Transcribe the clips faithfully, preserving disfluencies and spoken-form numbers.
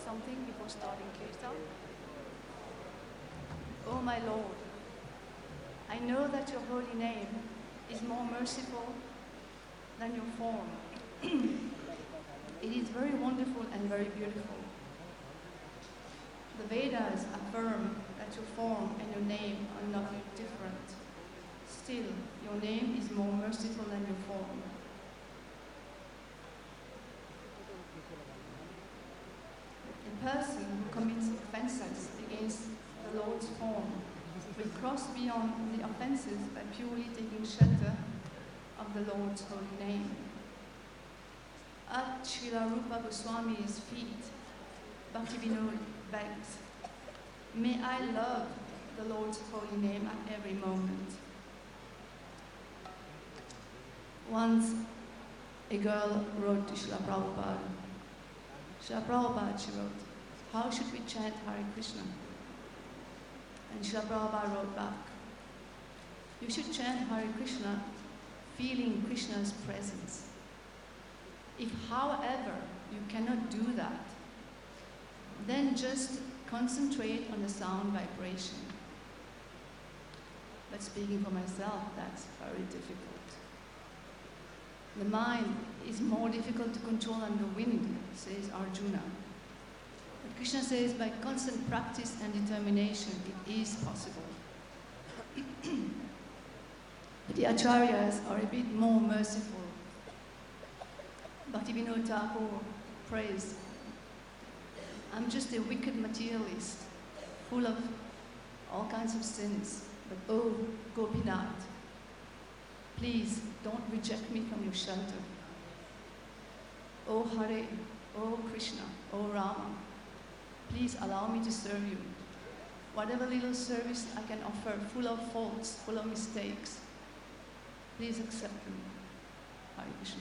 something before starting Kirtan? Oh my Lord, I know that your holy name is more merciful than your form. It is very wonderful and very beautiful. The Vedas affirm that your form and your name are not different. Still, your name is more merciful than your form. A person who commits offenses against the Lord's form will cross beyond the offenses by purely taking shelter of the Lord's holy name. At Srila Rupa Goswami's feet, Bhaktivinoda begs, may I love the Lord's holy name at every moment. Once, a girl wrote to Srila Prabhupada. Srila Prabhupada, she wrote, how should we chant Hare Krishna? And Srila Prabhupada wrote back, you should chant Hare Krishna feeling Krishna's presence. If, however, you cannot do that, then just concentrate on the sound vibration. But speaking for myself, that's very difficult. The mind is more difficult to control than the wind, says Arjuna. But Krishna says by constant practice and determination, it is possible. But the acharyas are a bit more merciful. Bhaktivinoda Thakur prays, I'm just a wicked materialist, full of all kinds of sins. But oh, Gopinath, please don't reject me from your shelter. Oh Hare, oh Krishna, oh Rama, please allow me to serve you. Whatever little service I can offer, full of faults, full of mistakes, please accept me. Hare Krishna.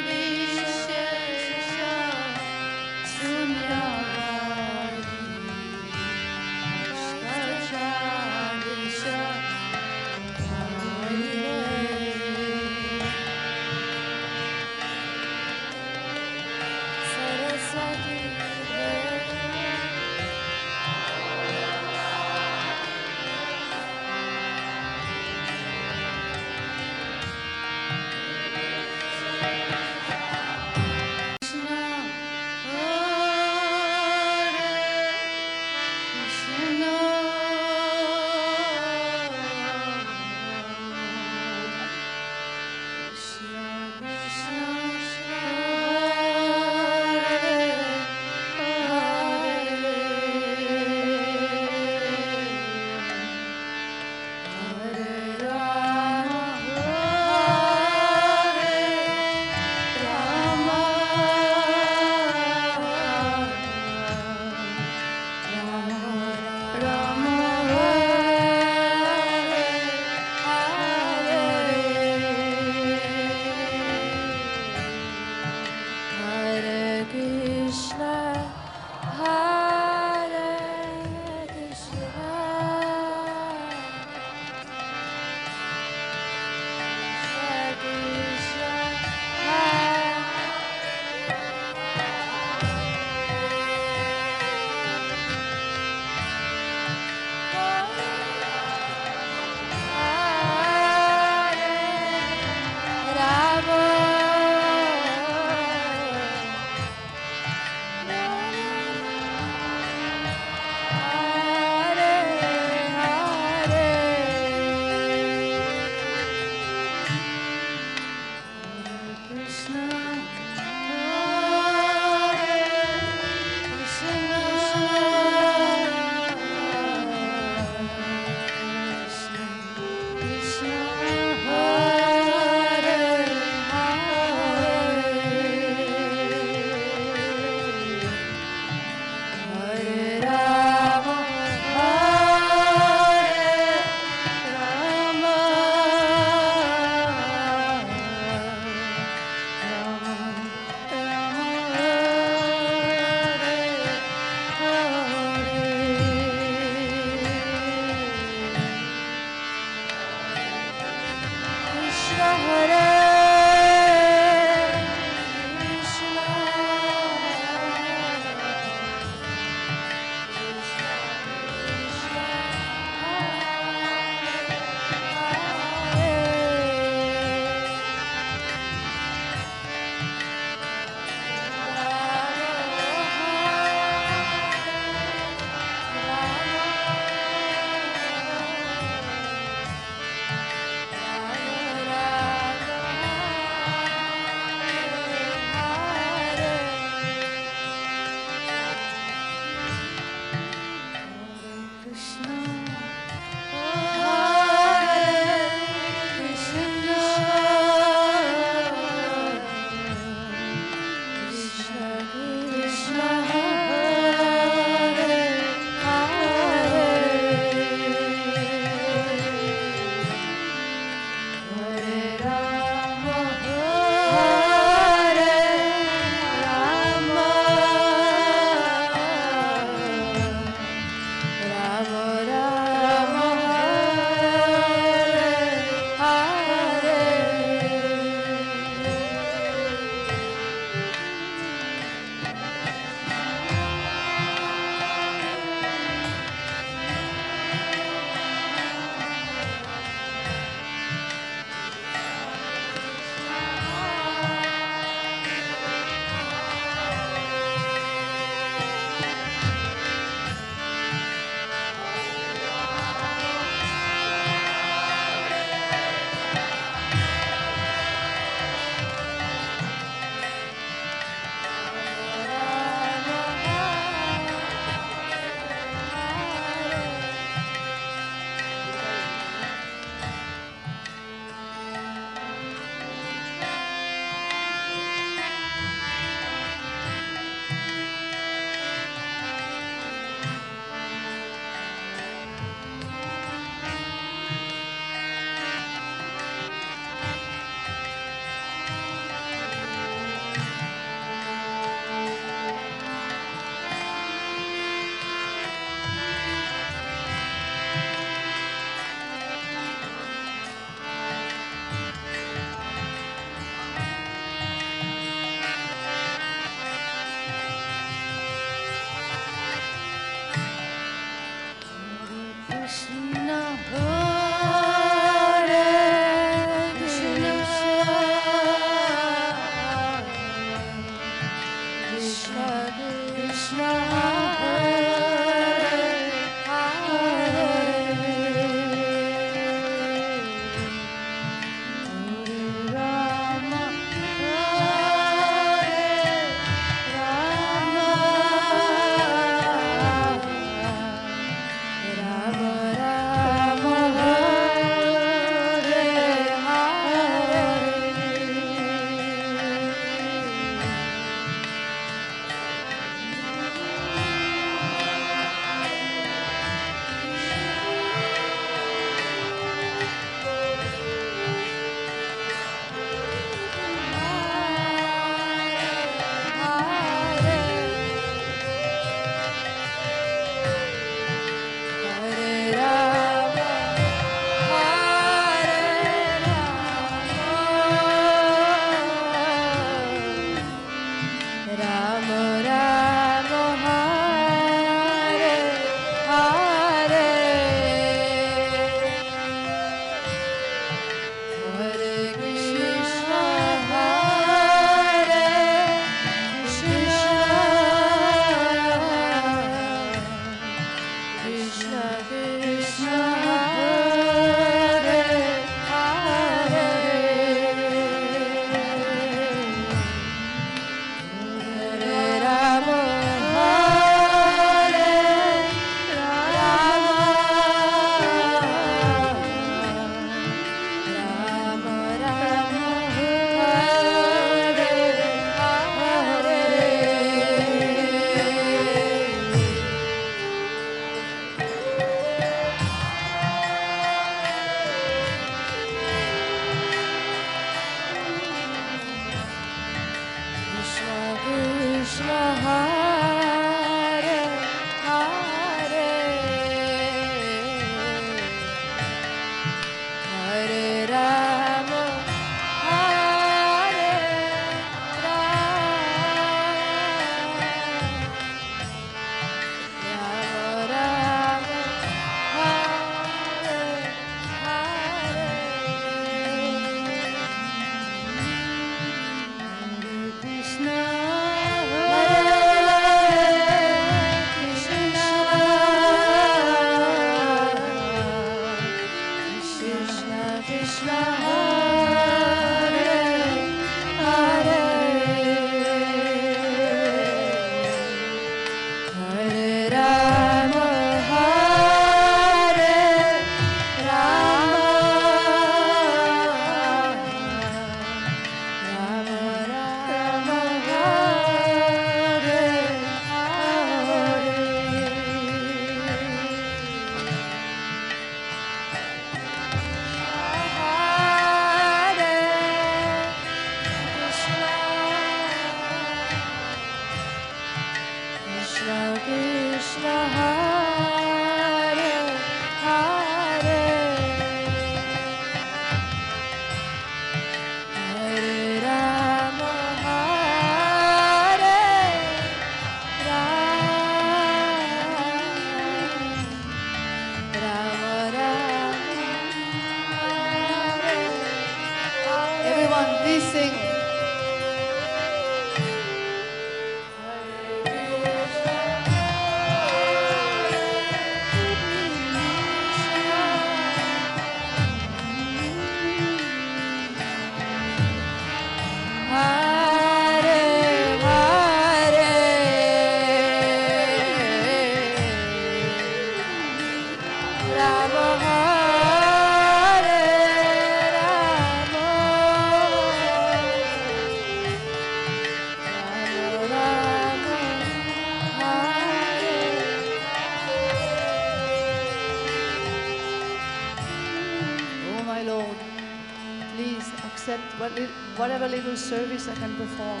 Whatever little service I can perform,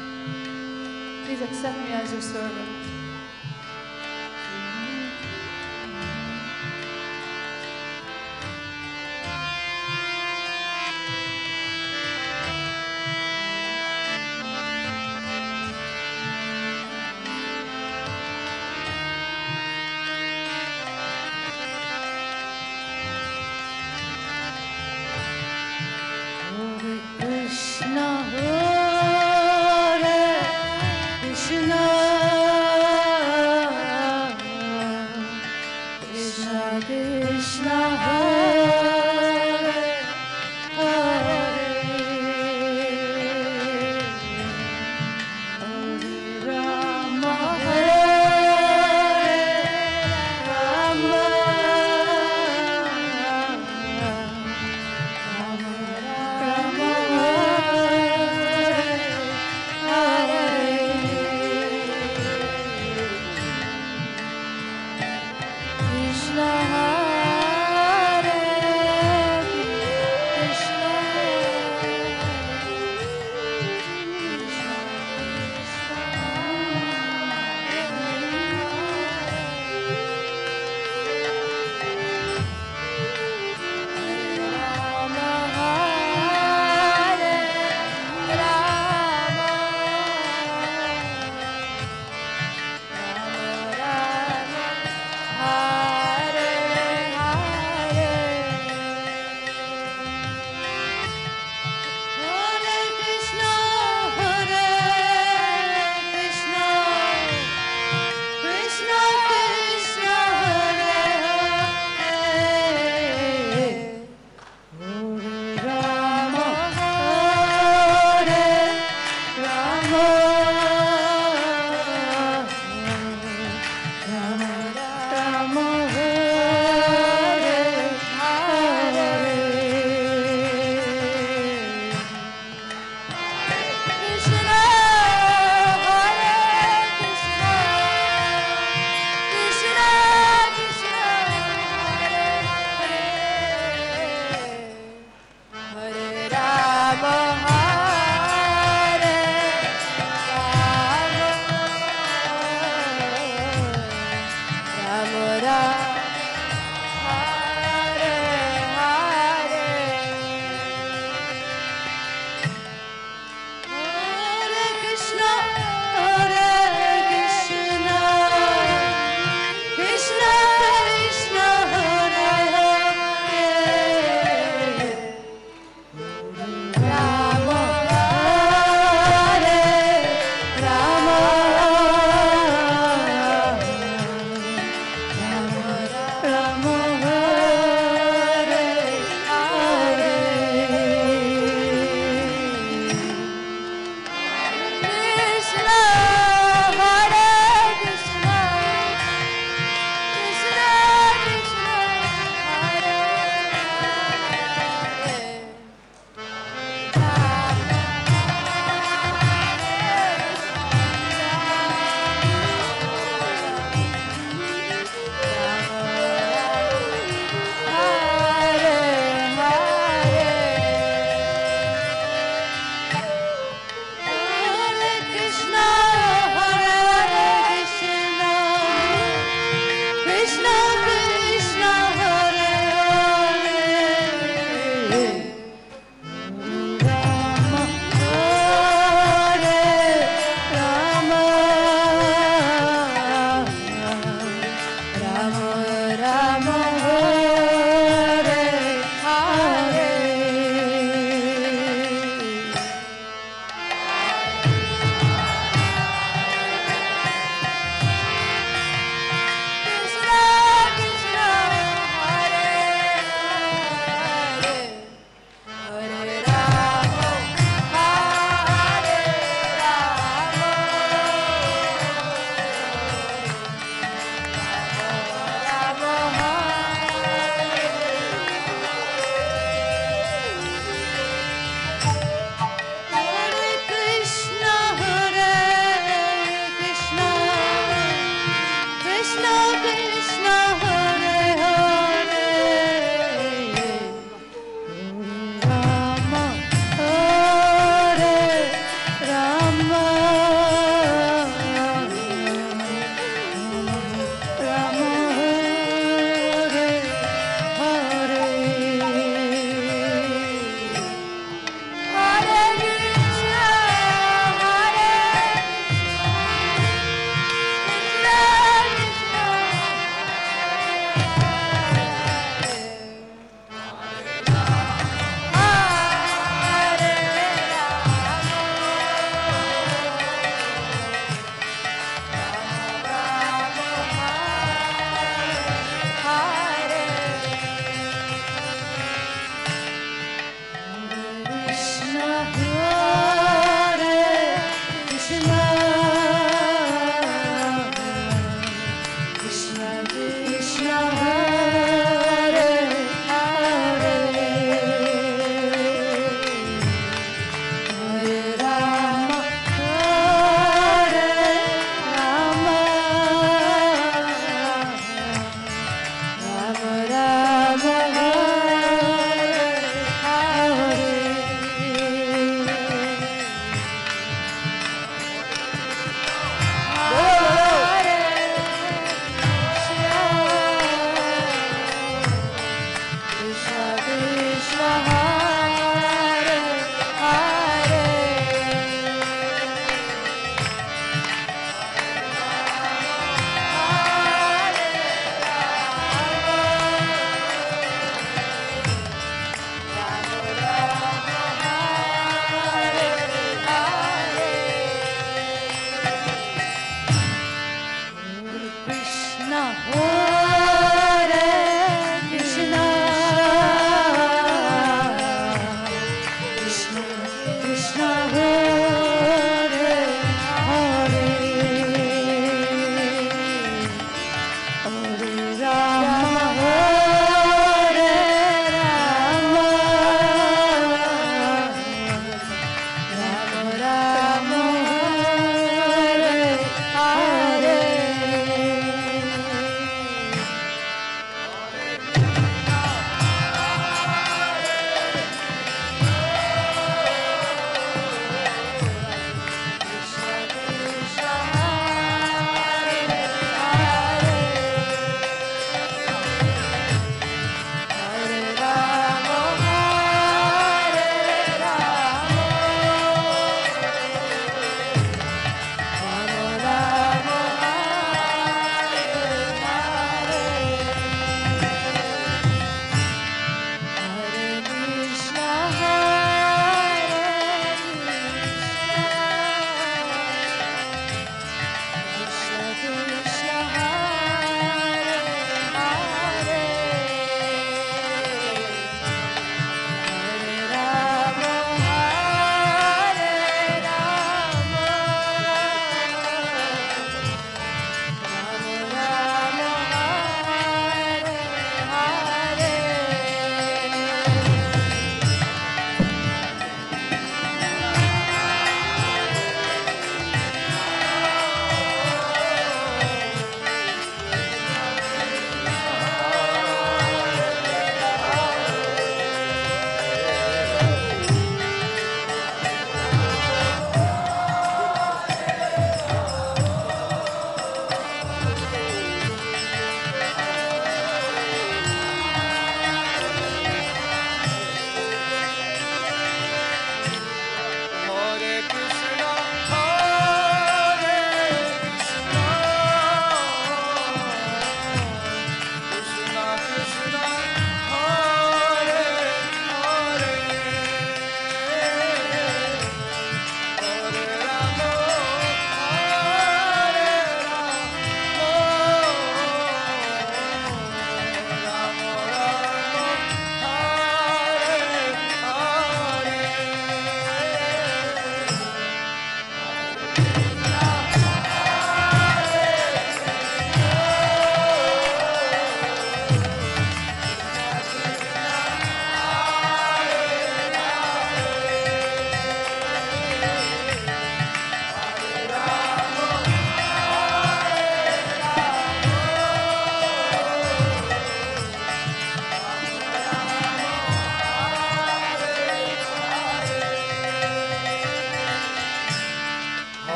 please accept me as your servant. Krishna, Hare Krishna.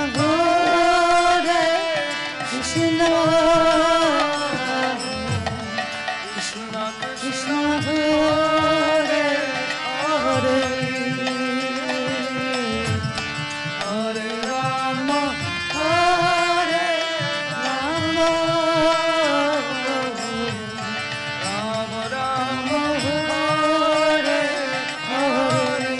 Hare Krishna, Krishna Krishna Hare Hare, Hare Rama, Hare Rama, Rama Rama, Hare Hare.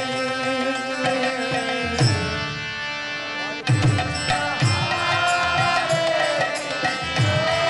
Hare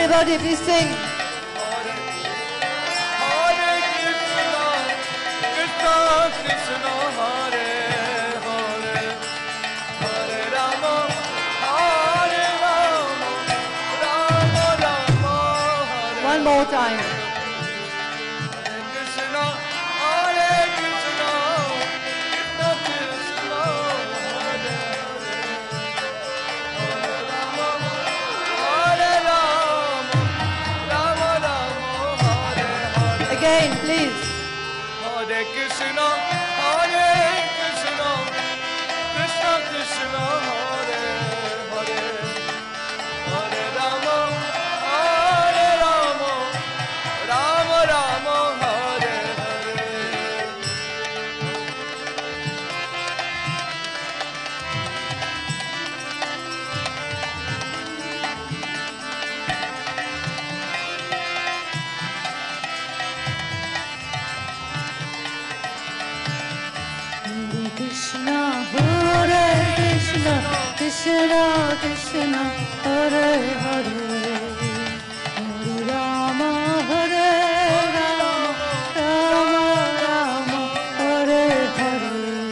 Everybody please sing. Hare Krishna, Krishna Krishna, Hare Hare, Hare Rama, Hare Rama, Rama Rama, Hare One more time. Hare Krishna, Hare Krishna, Krishna Krishna, Hare Hare, Hare Rama, Hare Rama, Rama Rama, Hare Hare. Again, please. Hare Krishna, Hare Krishna, Krishna Krishna, Hare Hare, Hare Rama, Hare Rama, Rama Rama, Hare Hare. Hare Krishna, Hare Krishna, Krishna Krishna, Hare Hare, Hare Rama, Hare Rama, Rama Rama, Hare Hare.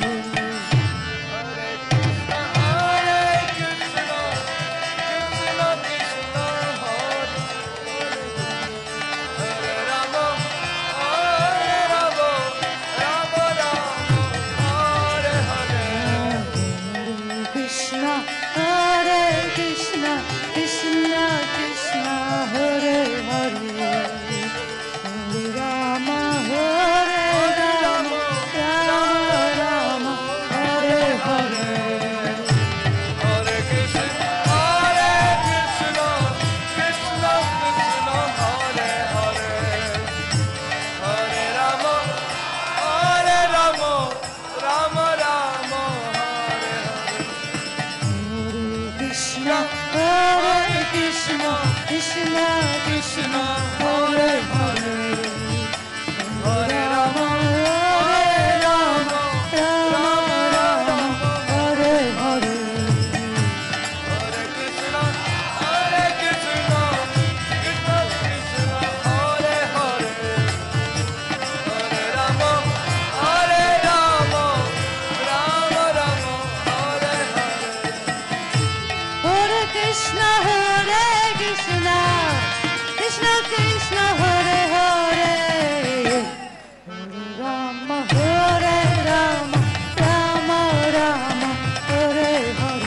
Hare Krishna, Hare Krishna, Krishna Krishna, Hare Hare, Hare Rama, Hare Rama, Rama Rama, Hare Hare. Krishna, Hare Krishna, Krishna Krishna, Hare Hare, Hare Rama, Hare Rama, Rama Rama, Hare Hare. Hare Krishna, Hare Krishna, Krishna Krishna, Hare Hare, Hare Rama, Hare Rama, Rama Rama, Hare Hare. Krishna, Hare Krishna, Krishna Krishna, Hare Hare, Hare Rama, Hare Rama, Rama Rama, Hare Hare. Hare Krishna, Hare Krishna, Krishna Krishna, Hare Hare, Hare Rama, Hare Rama, Rama Rama, Hare Hare. Hare Krishna, Hare Krishna, Krishna Krishna, Hare Hare, Hare Rama, Hare Rama, Rama Rama, Hare Hare.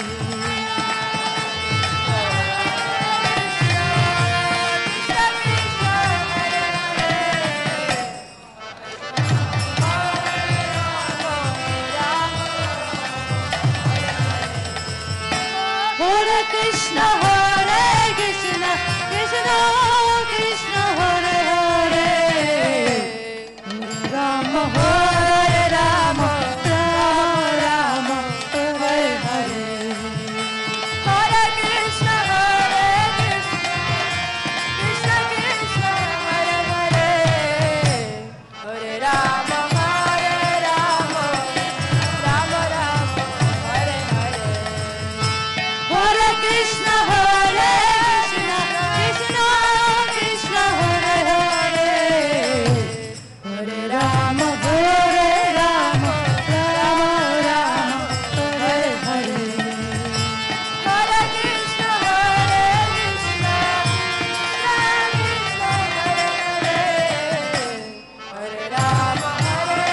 Hare Krishna, Hare Krishna, Krishna Krishna, Hare Hare, Hare Rama, Hare Rama, Rama Rama, Hare Hare. Hare Krishna, Hare Krishna, Krishna Krishna, Hare Hare, Hare Rama, Hare Rama, Rama Rama, Hare Hare. Hare Krishna, Hare Krishna, Krishna Krishna, Hare Hare, Hare Rama, Hare Rama, Rama Rama, Hare Hare. Hare Krishna, Hare Krishna, Krishna Krishna, Hare Hare, Hare Rama, Hare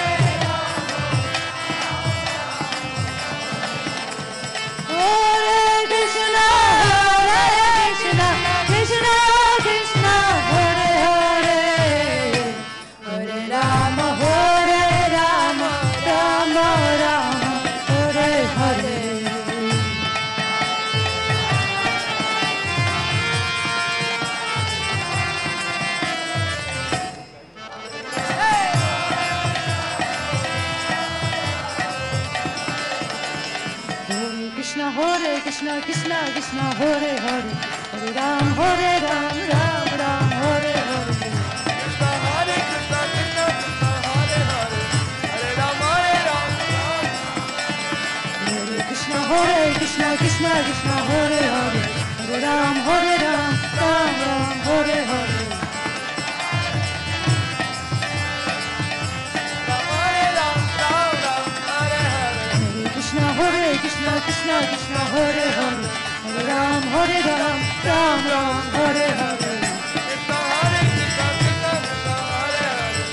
Hare Krishna, Hare Krishna, Krishna Krishna, Hare Hare, Hare Rama, Hare Rama, Rama Rama, Hare Hare. Hare Krishna, Hare Krishna, Krishna Krishna, Hare Hare, Hare Ram, Hare Ram, Ram Ram, Hare Hare. Krishna, Hare Krishna, Krishna Krishna, Hare Hare, Hare Rama, Hare Rama, Hare Krishna, Hare Krishna, Krishna Krishna, Hare Hare, Hare Ram, Hare Ram, Ram Ram, Hare Hare. Krishna Hare Krishna, Krishna Krishna, Hare Hare.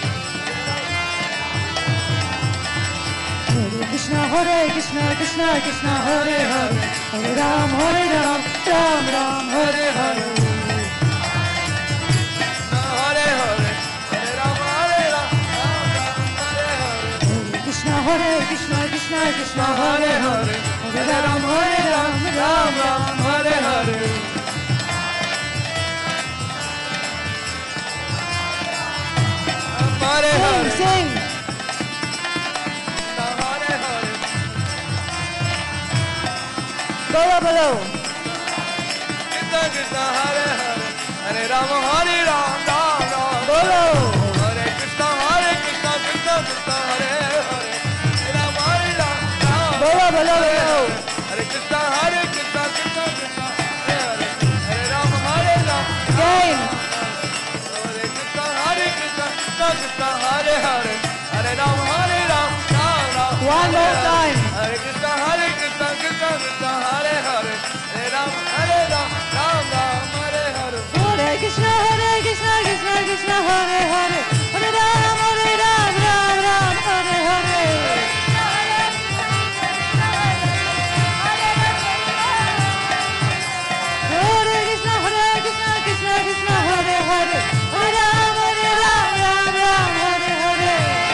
Hare Krishna, Hare Krishna, Krishna Krishna, Hare Hare. Hare Ram, Hare Ram, Ram Ram, Hare Hare. Krishna Hare Krishna, Krishna Krishna, Hare Hare. Hare Ram, Hare Ram, Ram Ram, Hare Hare. Hare Hare. Sing, sing. Hare Hare. Bolo, bolo. Krishna Krishna, Hare Hare. Hare Ram, Hare Ram, Ram Ram. Bolo. Hare Krishna, Hare Krishna, Krishna Krishna, Hare Hare. Hare Ram, Hare Ram, Ram Bolo, bolo, bolo. Hare Krishna, Hare Krishna, Krishna Krishna, Hare Hare. Hare Ram, Hare Ram, Again. Hare Krishna, Hare Krishna, Krishna Krishna, Hare Hare. Hare Ram, Hare Ram, Ram Ram. One more time. Hare Krishna, Hare Krishna, Krishna Krishna, Hare Hare. Hare Ram, Hare Ram, Ram Ram, Hare Hare. Hare Krishna, Hare Krishna, Krishna Krishna, Hare Hare. Hare Ram, Hare Ram, Ram Ram, Hare Hare. Hare Krishna, Hare Krishna, Krishna Krishna, Hare Hare. Hare Ram, Hare Ram, Ram Ram, Hare Hare.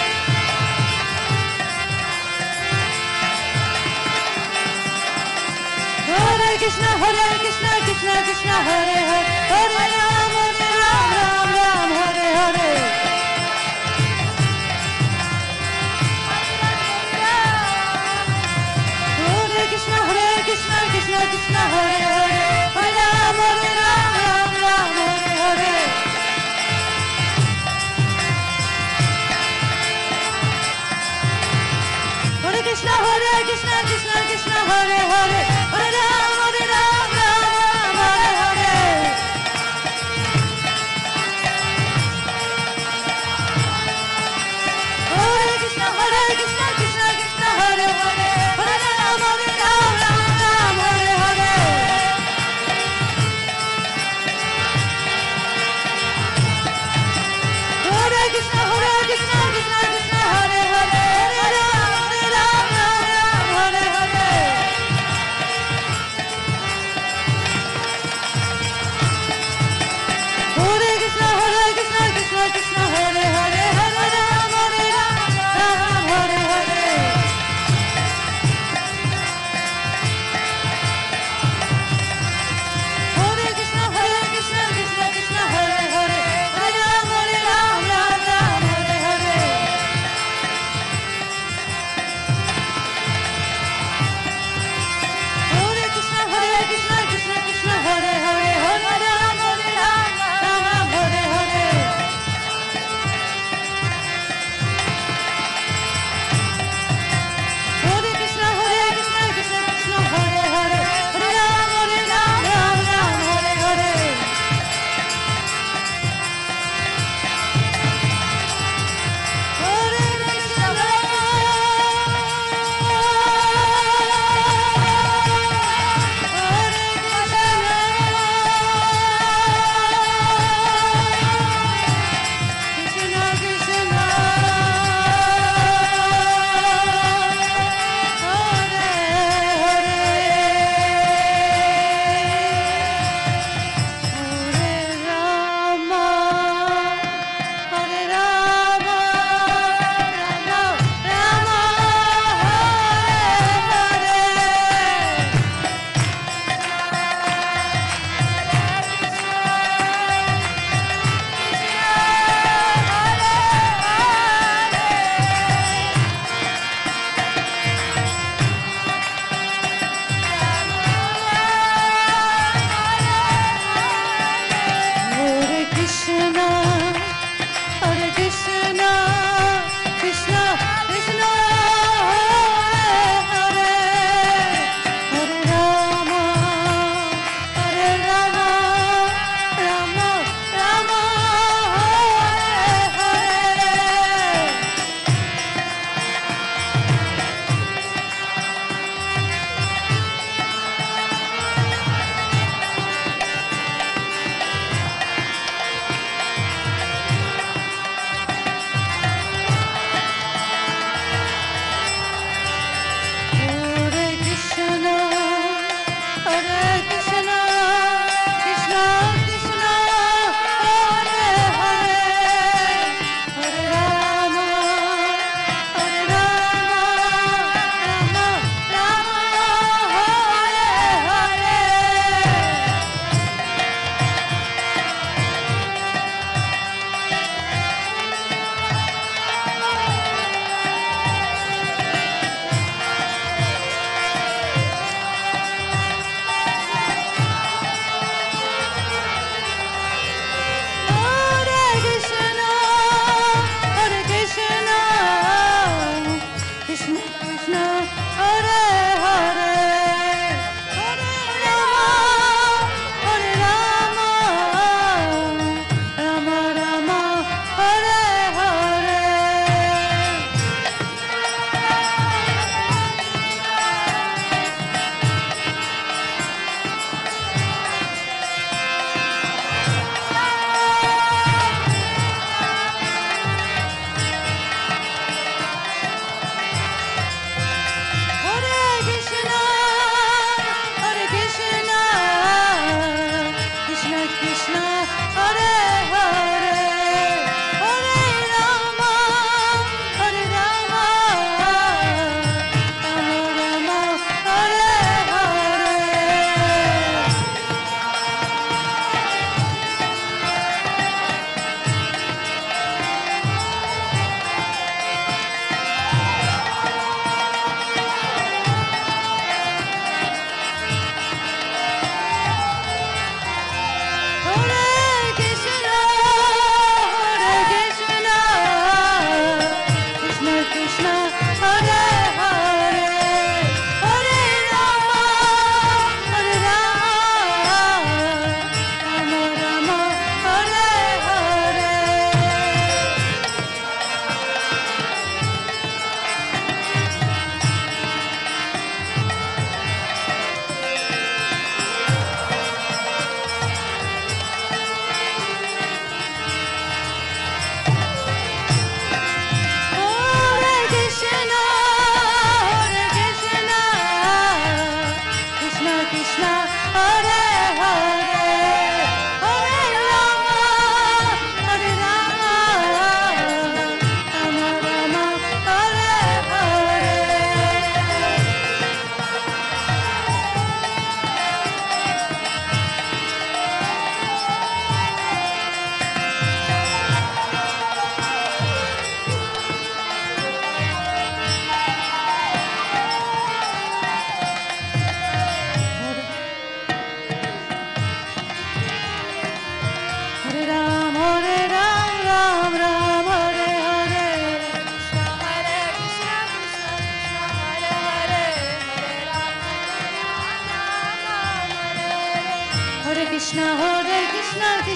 Hare Krishna, Hare Krishna, Krishna Krishna, Hare Hare. Hare Ram, Hare Ram, Ram Ram, Hare Hare. Hare Krishna, Hare Krishna, Krishna Krishna, Hare Hare. Hare Ram, Hare Ram, Ram Ram, Hare Hare. Hare Krishna, Hare Krishna, Krishna Krishna, Hare Hare. Hare Ram, Hare Ram, Ram Ram, Hare Hare.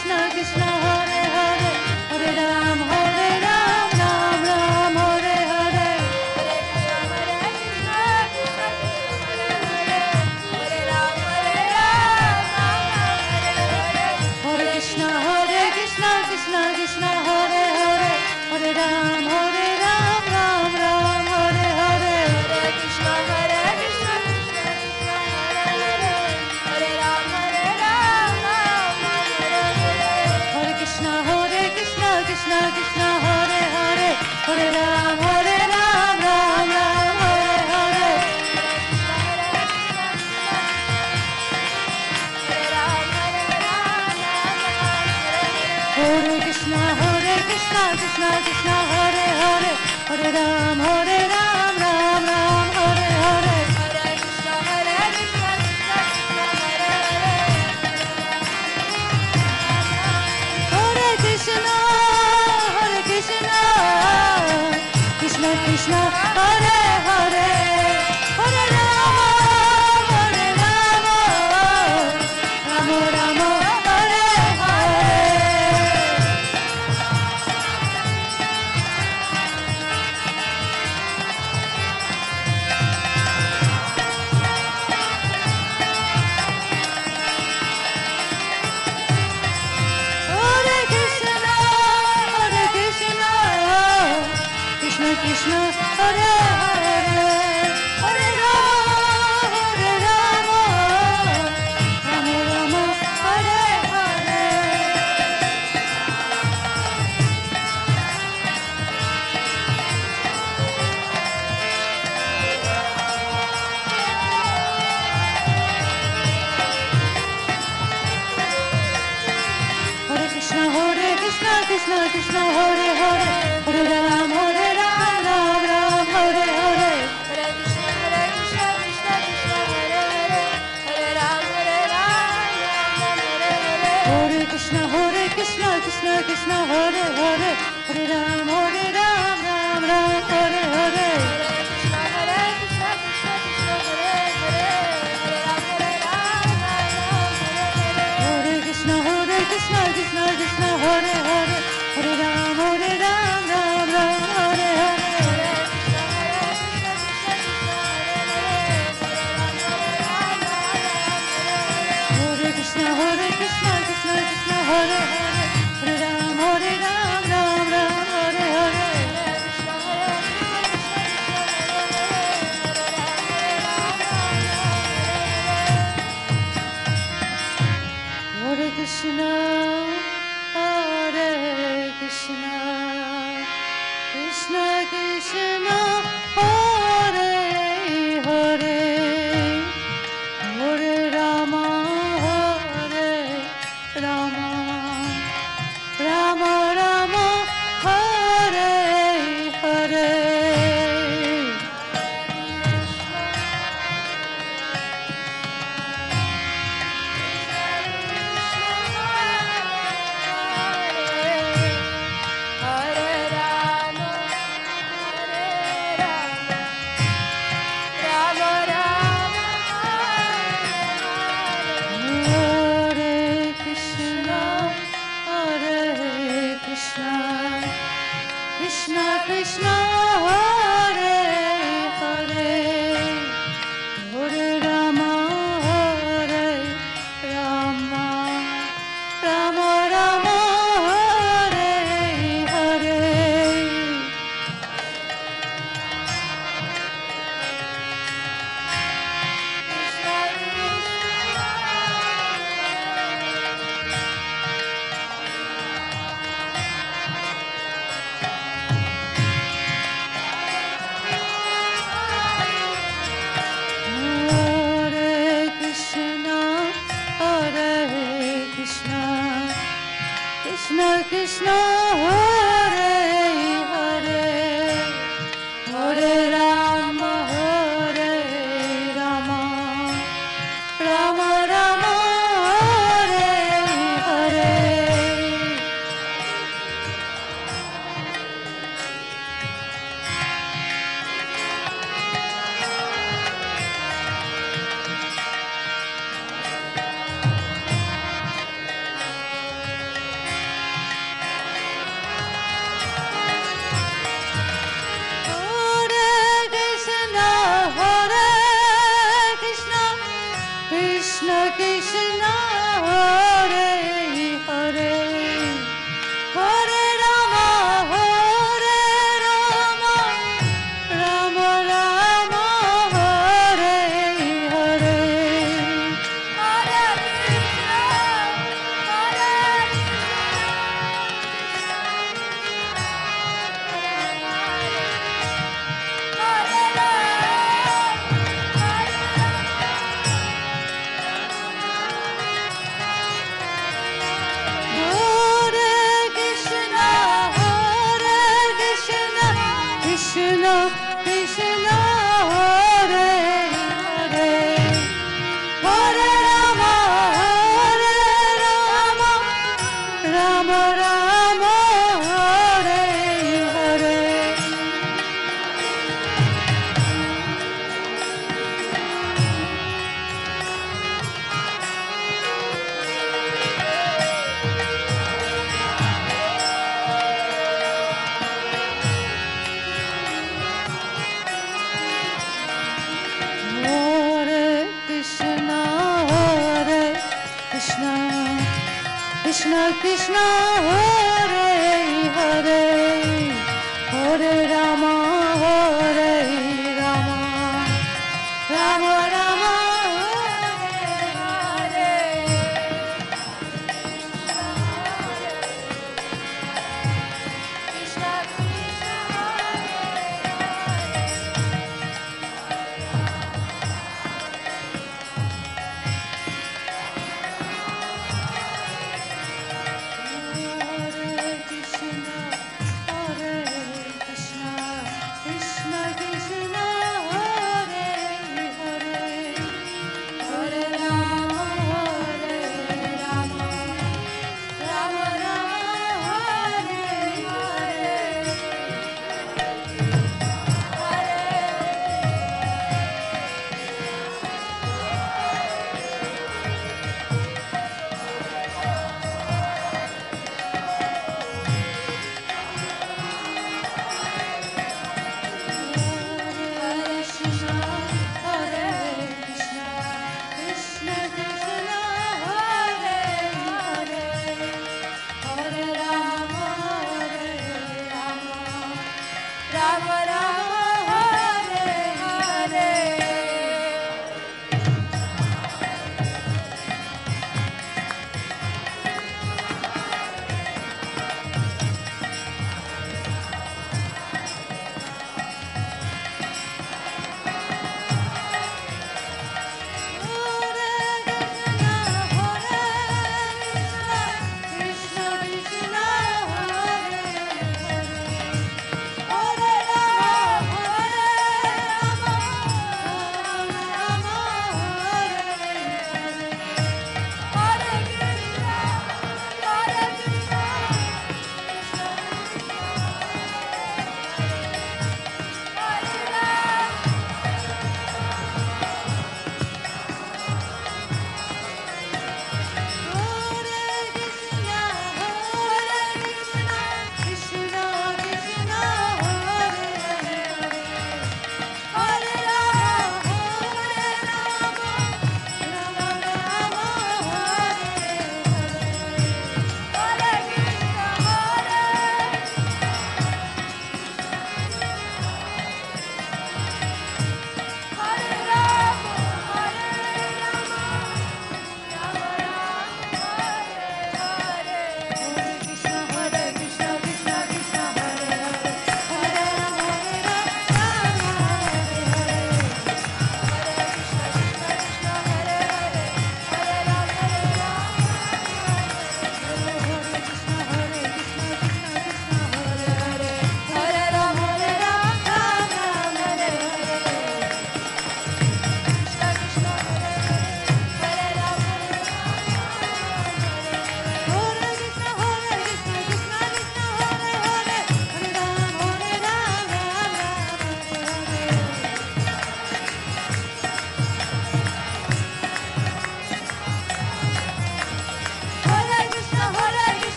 Krishna Krishna Hare Hare Hare Ram Hare Ram Ram Ram Hare Hare Hare Krishna Hare Krishna Krishna Krishna Hare Hare Hare Ram Hare Ram Ram Ram Hare Hare Hare Krishna Hare Krishna Krishna Krishna Hare Hare Hare Ram Hare Ram Ram Ram Hare Hare Hare Krishna Hare Krishna Krishna Krishna Hare Hare Hare Ram Hare Ram Ram Ram Hare Hare Hare Krishna Hare Krishna Krishna Krishna Hare Hare Hare Ram Hare Ram Ram Ram Hare Hare Hare Krishna Hare Krishna Krishna Krishna Hare Hare Hare Krishna Hare Krishna Krishna Krishna Hare Hare Hare Rama Hare Rama Rama Rama Hare Hare Hare Krishna, Hare Krishna, Krishna Krishna, Hare Hare, Hare Rama, Hare Rama, Rama Rama, Hare Hare. Hare Krishna, Hare Krishna, Krishna Krishna, Hare Hare, Hare Ram, Hare Ram, Ram Ram, Hare Hare. Hare Krishna Hare Krishna Krishna Krishna Hare Hare Hare Ram Hare Ram Ram Ram Hare Hare Hare Krishna, Hare Krishna, Krishna Krishna, Hare Hare, Hare Ram, Hare Ram, Ram Ram, Hare Hare. Hare Krishna Hare Krishna Krishna Krishna Hare Hare Hare Ram Hare Ram Ram Ram Hare Hare Hare Krishna, Hare Krishna, Krishna Krishna, Hare Hare, Hare Ram, Hare Ram, Ram Ram, Hare Hare. Hare Krishna Hare Krishna Krishna Krishna Hare Hare Hare Ram Hare Ram Ram Ram Hare Hare Hare Krishna, Hare Krishna, Krishna Krishna, Hare Hare, Hare Ram, Hare Ram, Hare Hare. Hare Krishna, Hare Krishna, Krishna Krishna, Hare Hare, Hare Rama, Hare Rama, Rama Rama, Hare Hare. Hare Krishna, Hare Krishna, Krishna Krishna, Hare Hare, Hare Rama, Hare Rama, Rama Rama, Hare Hare. Hare Krishna, Hare Krishna, Krishna Krishna, Hare Hare, Hare Rama, Hare Rama, Rama Rama, Hare Hare. Ram Ram Hare Hare Krishna Krishna Hare Hare Hare Ram